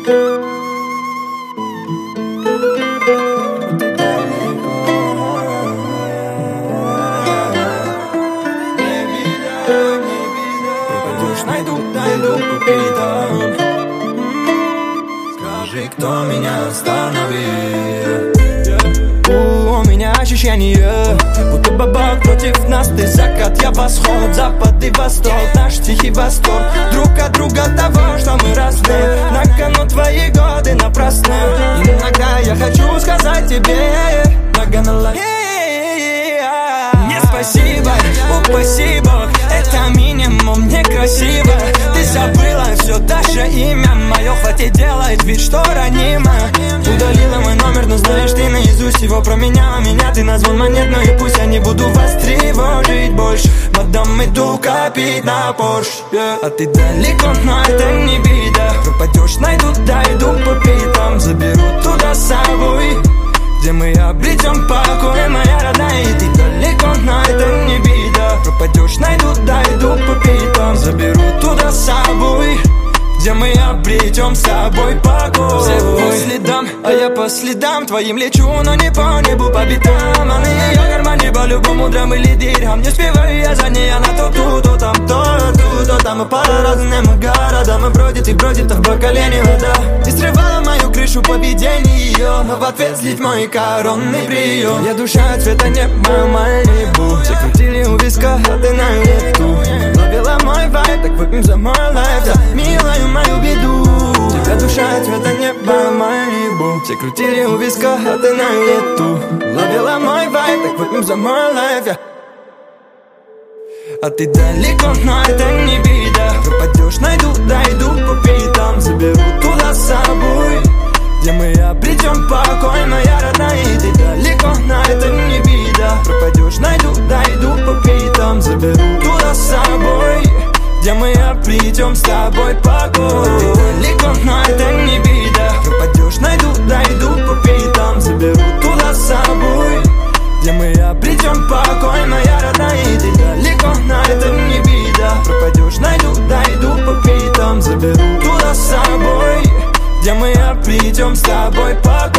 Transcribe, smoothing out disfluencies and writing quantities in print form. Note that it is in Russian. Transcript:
Пропадешь, найду по пятам. Скажи, кто меня остановил. У меня ощущение, будто бабак против нас. Ты закат, я восход, запад и восток. Наш тихий восторг друг от друга того, что мы разные. На кону твои годы напрасны. Иногда я хочу сказать тебе не спасибо, упаси Бог, это минимум некрасиво. Ты забыла все, даже имя мое. Хватит делать вид, что ранимо. Удалила мой номер, но знаешь ты наизусть его. Променяла меня, ты назвал монетную. Пусть я не буду вас тревожить больше. Мадам, иду копить на Порш, А ты далеко, но это не беда. Пропадешь, найду, дойду по пятам. Заберу туда с собой, где мы обретем покой, моя родная. И ты далеко, но это не беда. Пропадешь, найду, дойду по пятам. Заберу туда с собой, где мы обретем с тобой покой. Все по следам, а я по следам твоим лечу, но не по небу, по битам. А на ее кармане по-любому драм или дирхам. Не успеваю я за ней, она то тут, то там, то там. И по разным городам и бродит, а в бокале вода. Ты срывала мою крышу поведение ее, но в ответ злить мой коронный прием. Я душа цвета неба, Малибу. Все крутили у виска, а ты на лету. Ловила мой вайб, так выпьем за мой лайф, да, милую мою беду. Тебя душа цвета неба, Малибу. Все крутили у виска, а ты на лету. Ловила мой вайб, так выпьем за мой лайф, А ты далеко, но это не беда. Пропадешь, найду, дойду по пятам. Заберу туда с собой, где мы обретем покой, моя родная. И ты далеко, но это не беда. Пропадешь, найду, дойду по пятам. Заберу туда с собой, где мы обретем с тобой покой. Ты далеко, но это не беда. Пропадешь, найду, дойду по пятам. Заберу туда с собой, где мы обретем покой, моя родная. И ты далеко, но это не беда. Пропадешь, найду, дойду по пятам. Заберу туда с собой, где мы обретем с тобой покой.